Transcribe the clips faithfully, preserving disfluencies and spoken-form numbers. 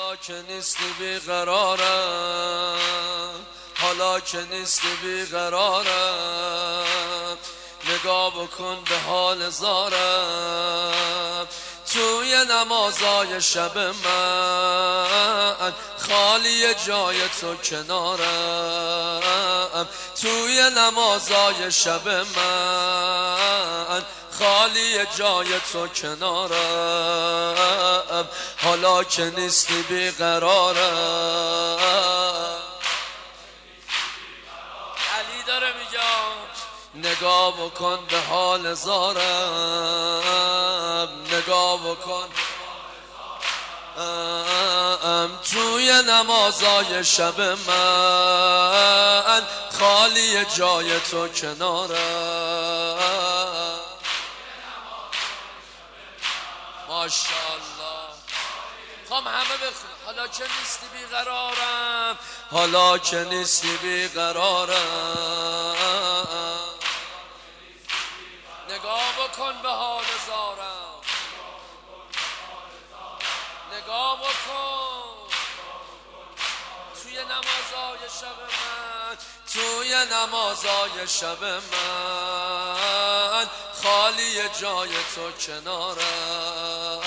حالا که نیستی بیقرارم، حالا که نیستی بیقرارم، نگاه بکن به حال زارم. توی نمازای شب من خالی جای تو کنارم، توی نمازای شب من خالی جای تو کنارم، حالا که نیستی بیقرارم. علی داره میگه نگاه بکن به حال زارم، نگاه بکن توی نمازای شب من خالی جای تو کنارم. ماشاءالله. خواهم همه بخون. حالا که نیستی بیقرارم، حالا که نیستی بیقرارم، نگاه بکن به حال زارم، نگاه بکن توی نمازای شب من، توی نمازای شب من خالی جای تو کنارم.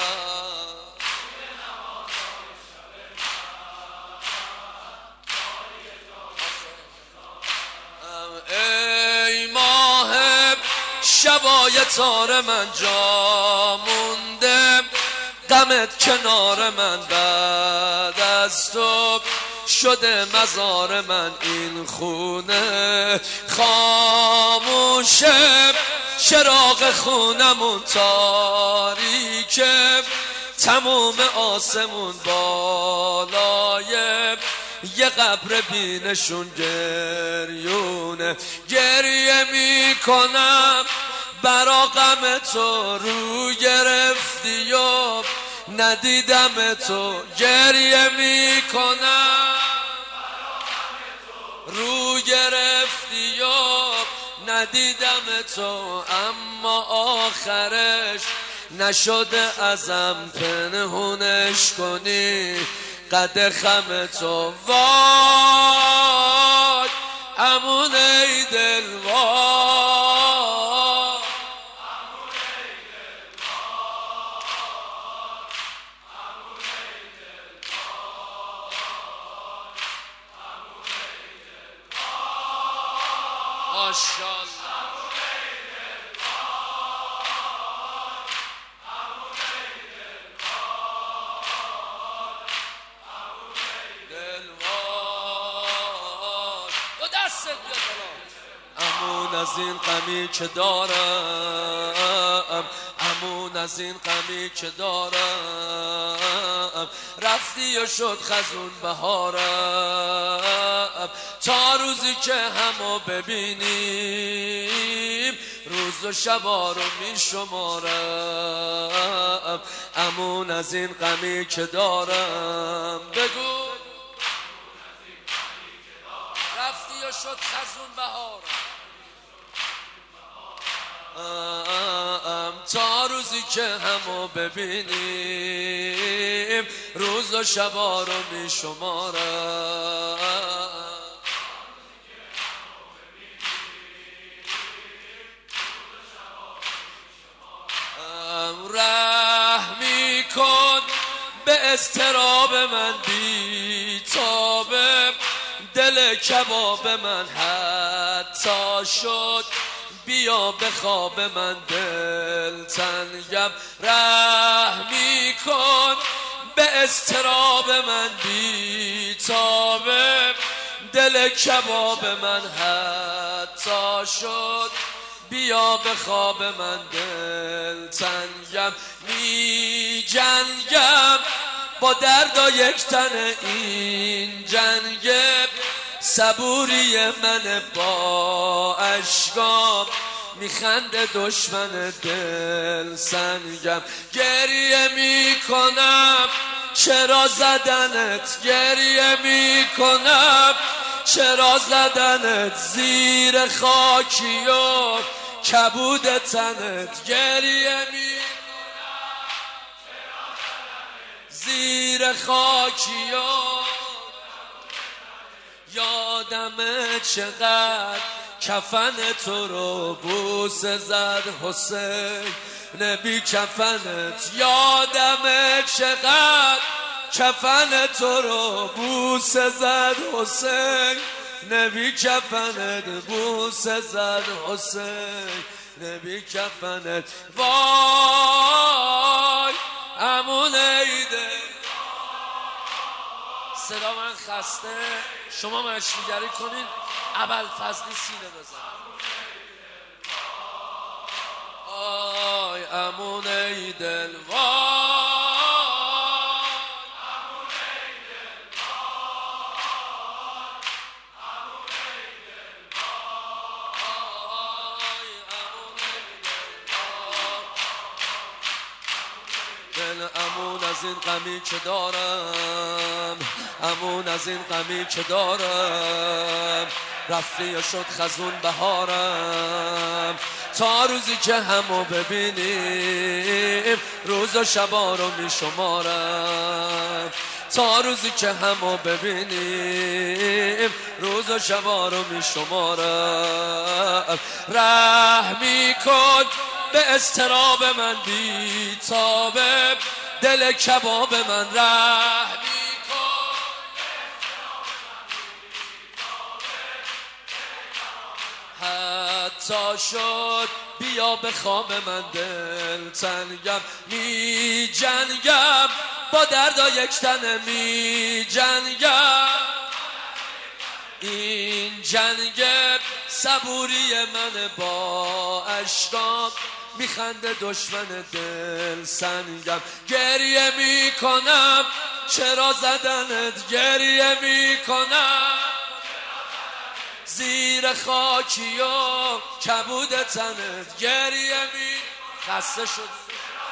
ای ماه شبای تار من جا مونده، غمت کنار من بعد از تو شده مزار من. این خونه خاموشه، چراغ خونمون تاریکه، تموم آسمون بالای یه قبر بینشون گریونه. گریه میکنم برا غم تو، رو گرفتی و ندیدم تو. گریه میکنم رو گرفتی و ندیدم تو، اما آخرش نشده ازم پنهونش کنی قد خم تو. وای امون ای دل وای، ماشاءالله. امون از این غمی که دارم، امون از این غمی که دارم، رفتی و شد خزون بهارم. تا روزی که همو ببینیم روز و شبا رو می شمارم. امون از این غمی که دارم، بگو رفتی و شد خزون بهارم. تا روزی که همو ببینیم روز و شبا رو می شمارم. رحمی کن به اضطراب من، بی تابه دل کباب من حتی شد، بیا به خواب من دل تنگم. رحمی کن به اضطراب من، بی تابه دل کباب من حتی شد، بیا به خواب من دل تنگم. می جنگم با درد و یک تن این جنگ، صبوری من با اشکام میخنده دشمن دل سنگم. گریه میکنم چرا زدنت، گریه میکنم چرا زدنت زیر خاکی و کبود تنت. گریه میکنم زیر خاکیا یادمه چقدر کفن تو رو بوسه زد حسین نبی کفنت یادمه چقدر کفن تو رو بوسه زد حسین نبی کفنت بوسه زد حسین نبی کفنت وای امون عیده صدا من خسته شما مشروگری کنین ابوالفضلی سینه بزن آی امون عیدل وای امون از این غمی که دارم امون از این غمی که دارم رفتی و شد خزون بهارم تا روزی که همو ببینیم روز و شبا رو می شمارم تا روزی که همو ببینیم روز و شبا رو می شمارم رحمی کن به استراب من بی تابه دل کباب من رحمی کن حتی شد بیا به خواب من دل تنگم می جنگم با دردا یک تنه می جنگم این جنگ صبوری من با اشکام میخنده دشمن دل سنگم گریه میکنم چرا زدنت گریه میکنم زیر خاکی و کبود تنت گریه می خسته شد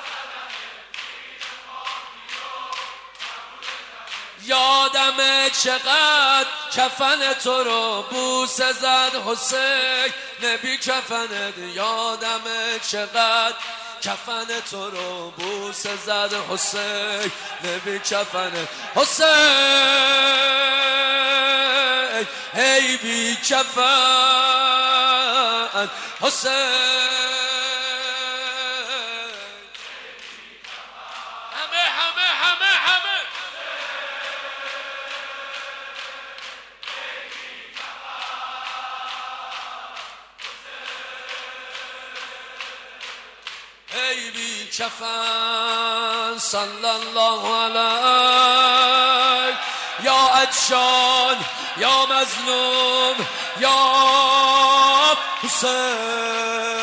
یادمه چقدر کفن تو رو بوسه زد حسین نبی کفنت یادمه چقدر کفن تو رو بوسه زد حسین نبی کفنت حسین هی بی کفن حسین همه همه همه همه ای بی کفن صلی الله علیه یا عطشان یا مظلوم یا حسین